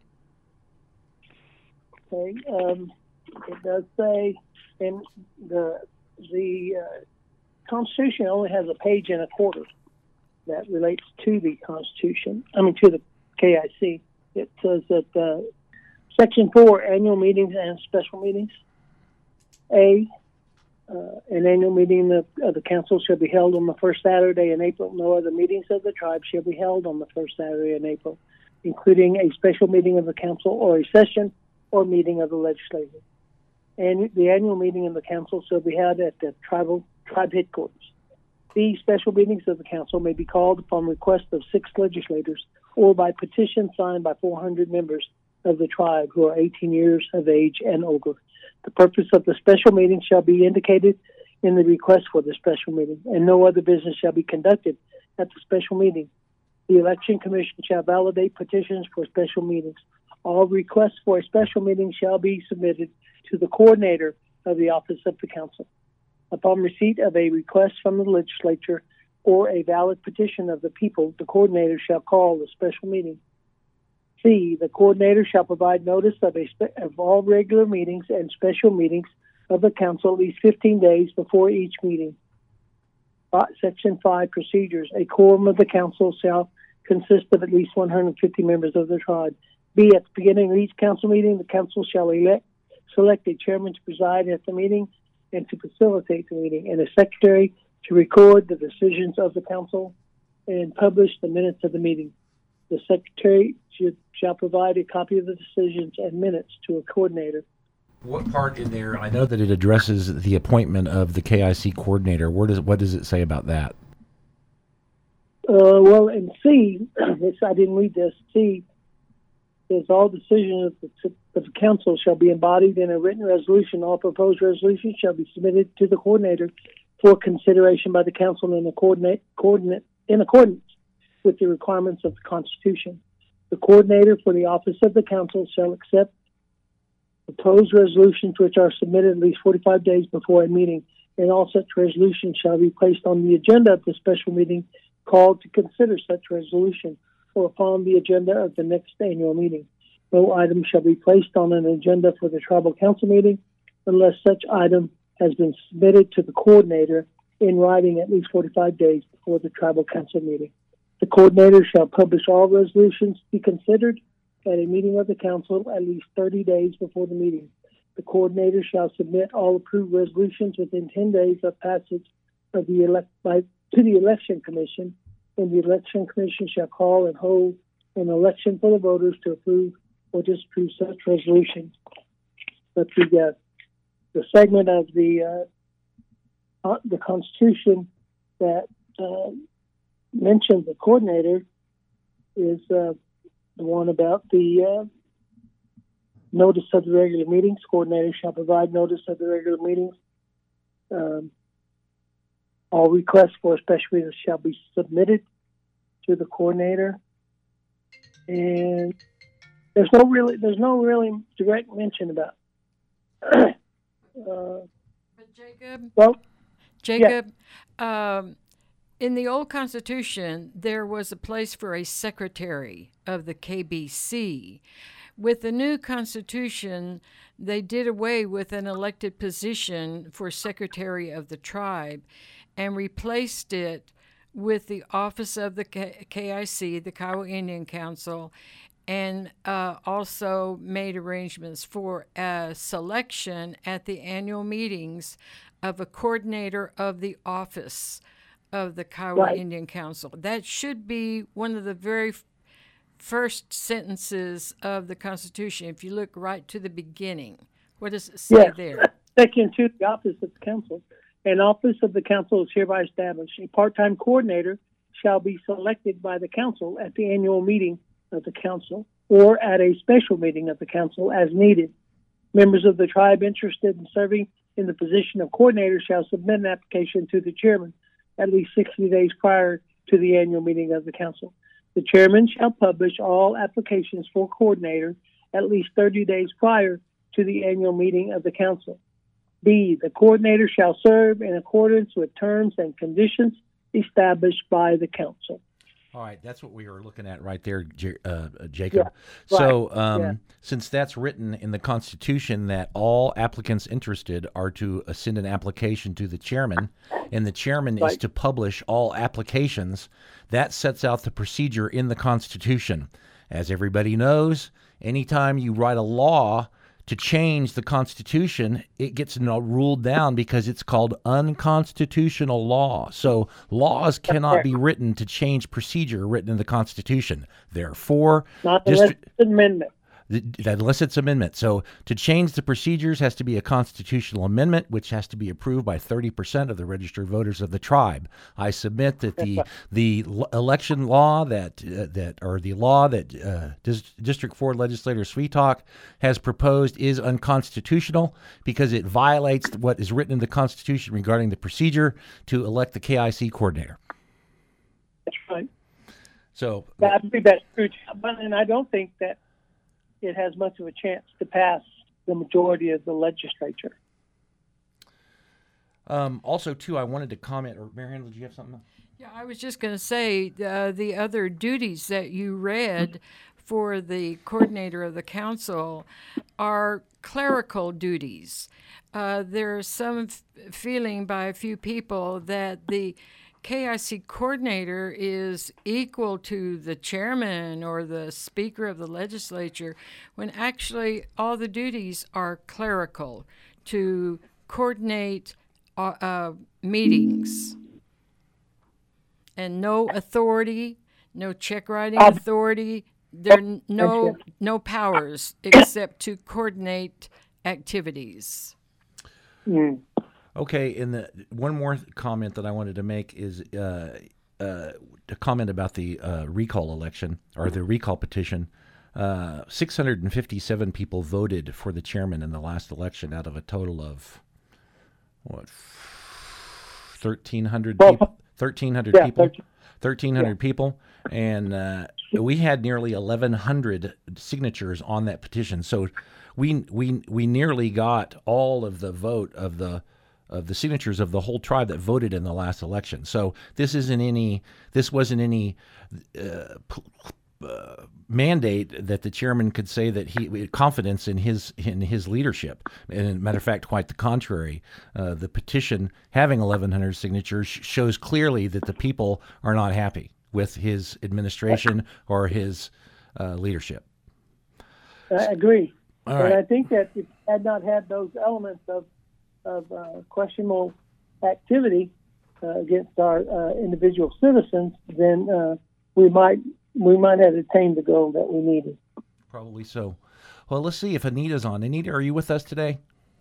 Okay, um, it does say, and the the uh, Constitution only has a page and a quarter that relates to the Constitution. I mean, to the K I C. It says that uh, Section four, annual meetings and special meetings. A, uh, an annual meeting of, of the council shall be held on the first Saturday in April. No other meetings of the tribe shall be held on the first Saturday in April, including a special meeting of the council or a session or meeting of the legislature. And the annual meeting of the council shall be held at the tribal tribe headquarters. These special meetings of the council may be called upon request of six legislators or by petition signed by four hundred members of the tribe who are eighteen years of age and older. The purpose of the special meeting shall be indicated in the request for the special meeting, and no other business shall be conducted at the special meeting. The Election Commission shall validate petitions for special meetings. All requests for a special meeting shall be submitted to the coordinator of the office of the council. Upon receipt of a request from the legislature or a valid petition of the people, the coordinator shall call the special meeting. C, the coordinator shall provide notice of, a spe- of all regular meetings and special meetings of the council at least fifteen days before each meeting. Uh, Section five, procedures. A quorum of the council shall consist of at least one hundred fifty members of the tribe. B, at the beginning of each council meeting, the council shall elect, select a chairman to preside at the meeting and to facilitate the meeting, and a secretary to record the decisions of the council and publish the minutes of the meeting. The secretary should, shall provide a copy of the decisions and minutes to a coordinator. What part in there? I know that it addresses the appointment of the K I C coordinator. Where does what does it say about that? Uh, well, in C, this, I didn't read this. C says all decisions of the, of the council shall be embodied in a written resolution. All proposed resolutions shall be submitted to the coordinator for consideration by the council in, a coordinate, coordinate, in accordance with the requirements of the Constitution. The coordinator for the office of the council shall accept proposed resolutions which are submitted at least forty-five days before a meeting, and all such resolutions shall be placed on the agenda of the special meeting called to consider such resolution, or upon the agenda of the next annual meeting. No item shall be placed on an agenda for the tribal council meeting unless such item has been submitted to the coordinator in writing at least forty-five days before the tribal council meeting. The coordinator shall publish all resolutions to be considered at a meeting of the council at least thirty days before the meeting. The coordinator shall submit all approved resolutions within ten days of passage of the elect by to the election commission, and the election commission shall call and hold an election for the voters to approve or disapprove such resolutions. But the uh, the segment of the uh, uh, the Constitution that uh, mentions the coordinator is uh, the one about the uh, notice of the regular meetings. Coordinator shall provide notice of the regular meetings. Um, all requests for special meetings shall be submitted to the coordinator, and there's no really there's no really direct mention about. uh, But Jacob, well, Jacob, yeah. um, in the old Constitution, there was a place for a secretary of the K B C. With the new Constitution, they did away with an elected position for secretary of the tribe and replaced it with the office of the K I C, the Kiowa Indian Council, and uh, also made arrangements for a selection at the annual meetings of a coordinator of the office of the Kiowa Right. Indian Council. That should be one of the very f- first sentences of the Constitution. If you look right to the beginning, what does it say Yes. there? Section two, the office of the council. An office of the council is hereby established. A part-time coordinator shall be selected by the council at the annual meeting of the council or at a special meeting of the council as needed. Members of the tribe interested in serving in the position of coordinator shall submit an application to the chairman at least sixty days prior to the annual meeting of the council. The chairman shall publish all applications for coordinator at least thirty days prior to the annual meeting of the council. B, the coordinator shall serve in accordance with terms and conditions established by the council. All right, that's what we were looking at right there, J- uh, uh, Jacob. Yeah, so, right, um, yeah. since that's written in the Constitution that all applicants interested are to uh, send an application to the chairman, and the chairman is Right. to publish all applications, that sets out the procedure in the Constitution. As everybody knows, anytime you write a law to change the Constitution, it gets no- ruled down because it's called unconstitutional law. So laws cannot correct. be written to change procedure written in the Constitution. Therefore, Not unless distri- it's an amendment. th- unless it's amendment. So to change the procedures has to be a constitutional amendment, which has to be approved by thirty percent of the registered voters of the tribe. I submit that the the l- election law that uh, that or the law that uh, Dis- District four legislator Sweetalk has proposed is unconstitutional because it violates what is written in the Constitution regarding the procedure to elect the K I C coordinator. That's right. So I believe that's true. But, and I don't think that it has much of a chance to pass the majority of the legislature. um, also, too, I wanted to comment, or Marianne, did you have something? Yeah, I was just going to say uh, the other duties that you read for the coordinator of the council are clerical duties. Uh, there's some f- feeling by a few people that the K I C coordinator is equal to the chairman or the speaker of the legislature, when actually all the duties are clerical, to coordinate uh, uh, meetings. And no authority, no check writing Um, authority. There are n- no Thank no powers except to coordinate activities. Mm. Okay, and the one more comment that I wanted to make is uh, uh, a comment about the uh, recall election or the recall petition. Uh, six hundred fifty-seven people voted for the chairman in the last election out of a total of what thirteen hundred Well, people. Thirteen hundred yeah, people. thirteen Thirteen hundred people, and uh, we had nearly eleven hundred signatures on that petition. So we we we nearly got all of the vote of the of the signatures of the whole tribe that voted in the last election. So this isn't any. This wasn't any. Uh, p- Uh, mandate that the chairman could say that he had confidence in his in his leadership. And as a matter of fact, quite the contrary. Uh, the petition having eleven hundred signatures sh- shows clearly that the people are not happy with his administration or his uh, leadership. I agree. All and right. I think that if it had not had those elements of, of uh, questionable activity uh, against our uh, individual citizens, then uh, we might we might have attained the goal that we needed. Probably so. Well, let's see if Anita's on. Anita, are you with us today?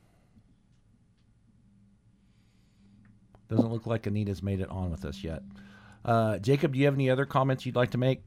Doesn't look like Anita's made it on with us yet. Uh, Jacob, do you have any other comments you'd like to make?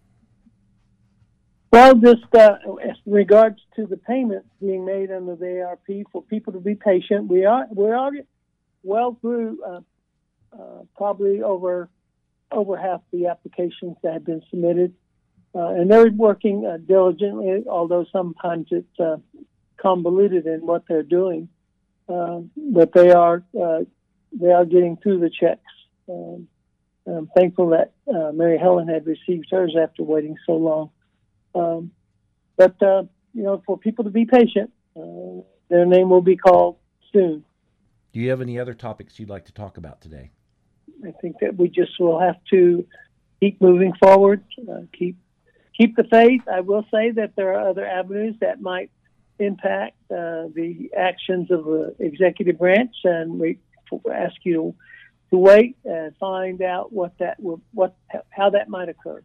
Well, just uh, as regards to the payments being made under the A R P, for people to be patient, we are we're already well through uh, uh, probably over over half the applications that have been submitted, uh, and they're working uh, diligently. Although sometimes it's uh, convoluted in what they're doing, uh, but they are uh, they are getting through the checks. Um, I'm thankful that uh, Mary Helen had received hers after waiting so long. Um, but, uh, you know, for people to be patient, uh, their name will be called soon. Do you have any other topics you'd like to talk about today? I think that we just will have to keep moving forward, uh, keep keep the faith. I will say that there are other avenues that might impact uh, the actions of the executive branch, and we ask you to, to wait and find out what that will, what how that might occur.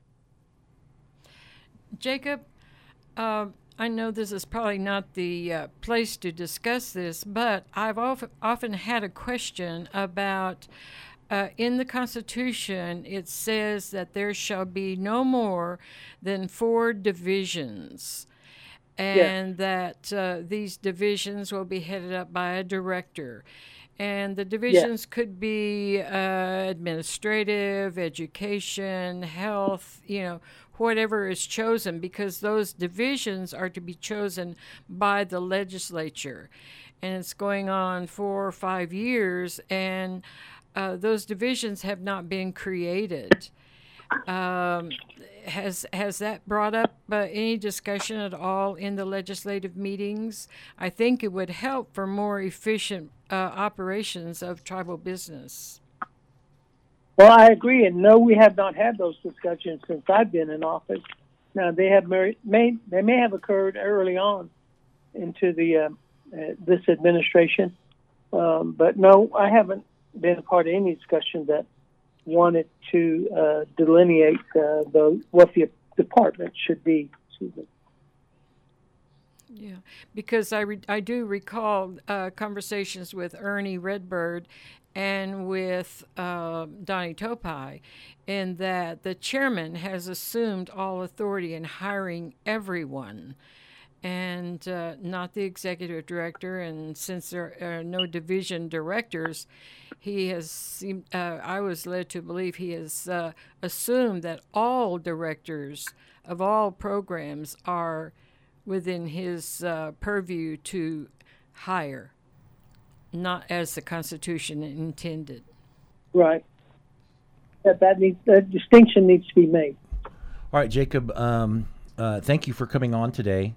Jacob, uh, I know this is probably not the uh, place to discuss this, but I've often, often had a question about uh, in the Constitution, it says that there shall be no more than four divisions, and yes. that uh, these divisions will be headed up by a director. And the divisions yes. could be uh, administrative, education, health, you know, whatever is chosen, because those divisions are to be chosen by the legislature. And it's going on four or five years, and uh, those divisions have not been created. Um, has has that brought up uh, any discussion at all in the legislative meetings? I think it would help for more efficient uh, operations of tribal business. Well, I agree, and no, we have not had those discussions since I've been in office. Now, they have may, may they may have occurred early on into the uh, uh, this administration, um, but no, I haven't been a part of any discussion that wanted to uh, delineate uh, the what the department should be. Excuse me. Yeah, because I, re- I do recall uh, conversations with Ernie Redbird and with uh, Donnie Topai, in that the chairman has assumed all authority in hiring everyone, and uh, not the executive director. And since there are no division directors, he has seemed, uh, I was led to believe he has uh, assumed that all directors of all programs are within his uh, purview to hire, not as the Constitution intended. Right. That that needs that distinction needs to be made. All right, Jacob. Um, uh, thank you for coming on today.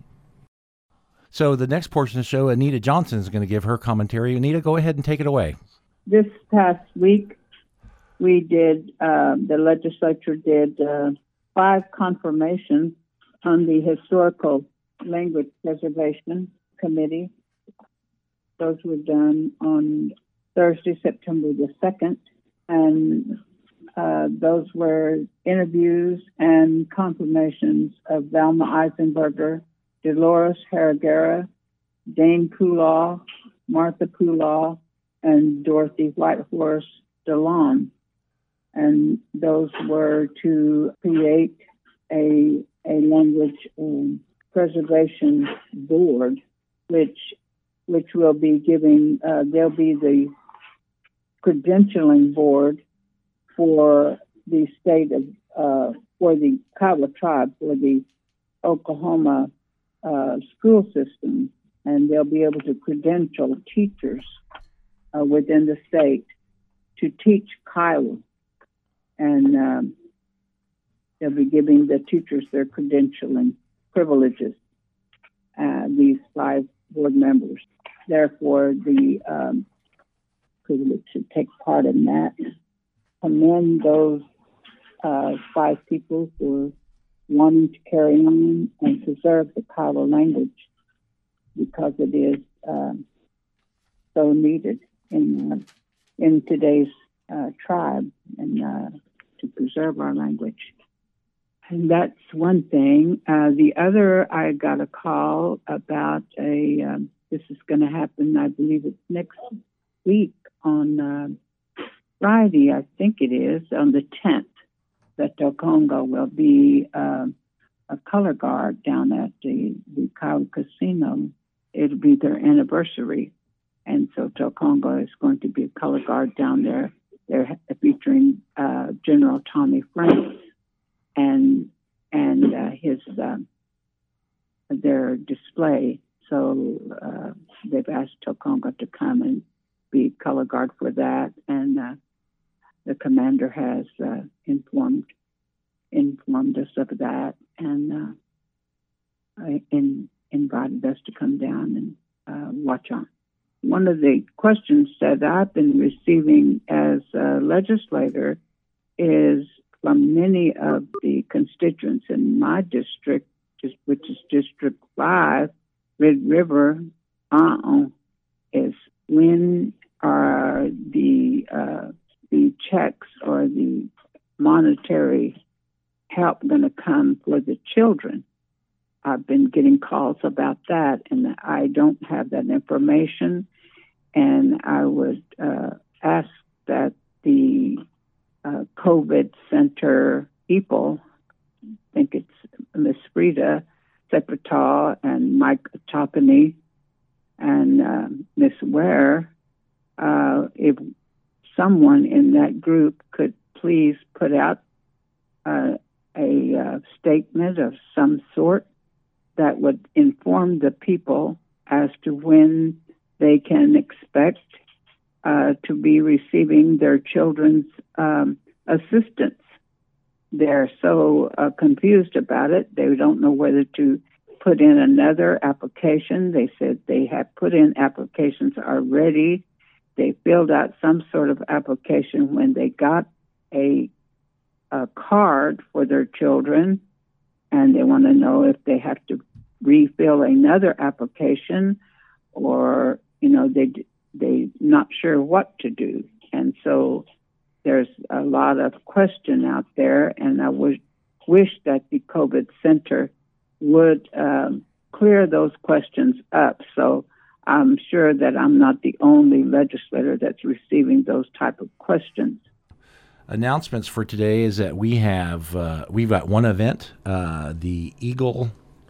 So the next portion of the show, Anita Johnson is going to give her commentary. Anita, go ahead and take it away. This past week, we did uh, the legislature did uh, five confirmations on the Historical Language Preservation Committee. Those were done on Thursday, September the second, and uh, those were interviews and confirmations of Velma Eisenberger, Dolores Harrogera, Dane Poolaw, Martha Poolaw, and Dorothy Whitehorse DeLon. And those were to create a, a language um, preservation board, which which will be giving, uh, they'll be the credentialing board for the state of, uh, for the Kiowa tribe, for the Oklahoma uh, school system, and they'll be able to credential teachers uh, within the state to teach Kiowa. And um, they'll be giving the teachers their credentialing privileges, uh, these five board members. Therefore, the um, privilege should take part in that. Commend those uh, five people for wanting to carry on and preserve the Kiowa language, because it is uh, so needed in uh, in today's uh, tribe, and uh, to preserve our language. And that's one thing. Uh, the other, I got a call about a, um, this is going to happen, I believe it's next week on uh, Friday, I think it is, on the tenth, that Tokonga will be uh, a color guard down at the, the Kiowa Casino. It'll be their anniversary. And so Tokonga is going to be a color guard down there. They're featuring uh, General Tommy Franks and and uh, his uh, their display. So uh, they've asked Tokonga to come and be color guard for that, and uh, the commander has uh, informed informed us of that, and uh, in, invited us to come down and uh, watch on. One of the questions that I've been receiving as a legislator is from many of the constituents in my district, just, which is District five, Red River, uh-uh, is when are the uh, the checks or the monetary help going to come for the children? I've been getting calls about that, and I don't have that information. And I would uh, ask that the uh, COVID Center people, I think it's Miss Frida Sepetall and Mike Topany and uh, Miss Ware, uh, if someone in that group could please put out uh, a uh, statement of some sort that would inform the people as to when they can expect uh, to be receiving their children's um, assistance. They're so uh, confused about it. They don't know whether to put in another application. They said they have put in applications already. They filled out some sort of application when they got a, a card for their children, and they want to know if they have to refill another application, or, you know, they they not sure what to do. And so there's a lot of question out there, and I would wish that the COVID Center would um, clear those questions up. So I'm sure that I'm not the only legislator that's receiving those type of questions. Announcements for today is that we have uh, we've got one event, uh, the Eagle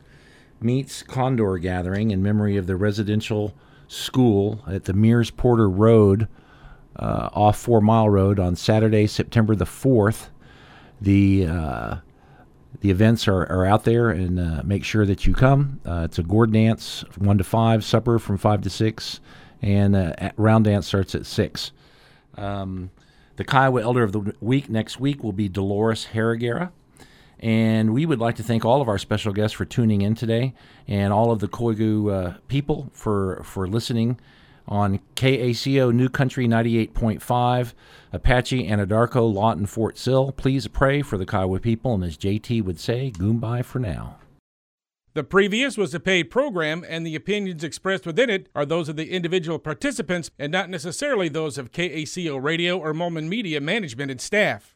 Meets Condor Gathering in memory of the residential school at the Mears Porter Road, uh, off Four Mile Road, on Saturday, September the fourth. The uh, the events are, are out there, and uh, make sure that you come. Uh, it's a gourd dance from one to five, supper from five to six, and uh, round dance starts at six. Um, The Kiowa Elder of the Week next week will be Dolores Harrigera. And we would like to thank all of our special guests for tuning in today, and all of the Koigu uh, people for, for listening on K A C O New Country ninety-eight point five, Apache, Anadarko, Lawton, Fort Sill. Please pray for the Kiowa people, and as J T would say, goodbye for now. The previous was a paid program, and the opinions expressed within it are those of the individual participants and not necessarily those of K A C O Radio or Molman Media management and staff.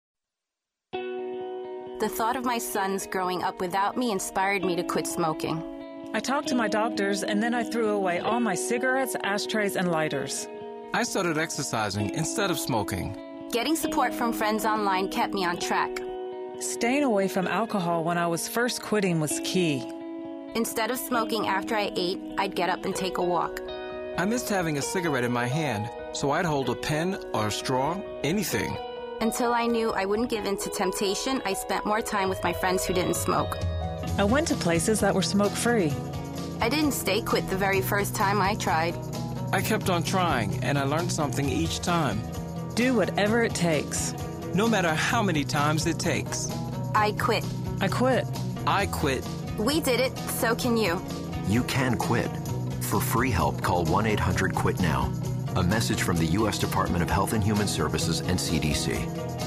The thought of my sons growing up without me inspired me to quit smoking. I talked to my doctors, and then I threw away all my cigarettes, ashtrays, and lighters. I started exercising instead of smoking. Getting support from friends online kept me on track. Staying away from alcohol when I was first quitting was key. Instead of smoking after I ate, I'd get up and take a walk. I missed having a cigarette in my hand, so I'd hold a pen or a straw, anything. Until I knew I wouldn't give in to temptation, I spent more time with my friends who didn't smoke. I went to places that were smoke-free. I didn't stay quit the very first time I tried. I kept on trying, and I learned something each time. Do whatever it takes. No matter how many times it takes. I quit. I quit. I quit. We did it, so can you. You can quit. For free help, call one eight hundred quit now. A message from the U S Department of Health and Human Services and C D C.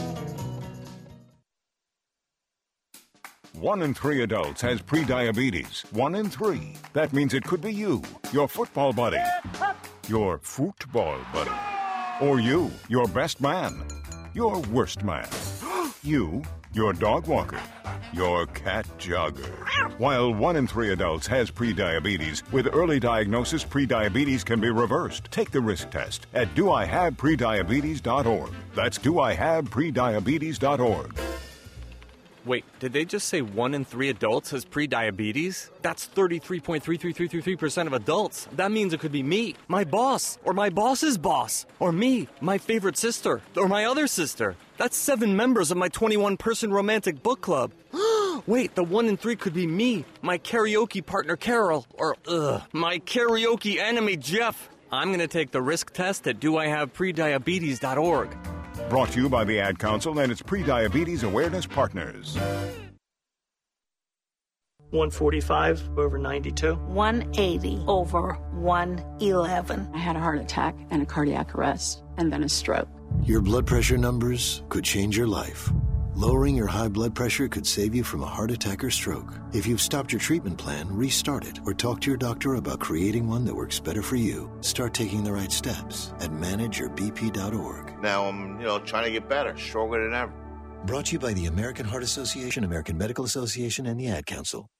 One in three adults has prediabetes. One in three. That means it could be you, your football buddy, your football buddy, or you, your best man, your worst man, you, your dog walker, your cat jogger. While one in three adults has prediabetes, with early diagnosis, prediabetes can be reversed. Take the risk test at do I have prediabetes dot org. That's do I have prediabetes dot org. Wait, did they just say one in three adults has prediabetes? That's thirty-three point three three three three three percent of adults. That means it could be me, my boss, or my boss's boss, or me, my favorite sister, or my other sister. That's seven members of my twenty-one person romantic book club. Wait, the one in three could be me, my karaoke partner Carol, or ugh, my karaoke enemy Jeff. I'm going to take the risk test at do I have prediabetes dot org. Brought to you by the Ad Council and its Prediabetes Awareness Partners. one forty-five over ninety-two. one eighty over one eleven. I had a heart attack and a cardiac arrest and then a stroke. Your blood pressure numbers could change your life. Lowering your high blood pressure could save you from a heart attack or stroke. If you've stopped your treatment plan, restart it or talk to your doctor about creating one that works better for you. Start taking the right steps at manage your b p dot org. Now I'm, you know, trying to get better, stronger than ever. Brought to you by the American Heart Association, American Medical Association, and the Ad Council.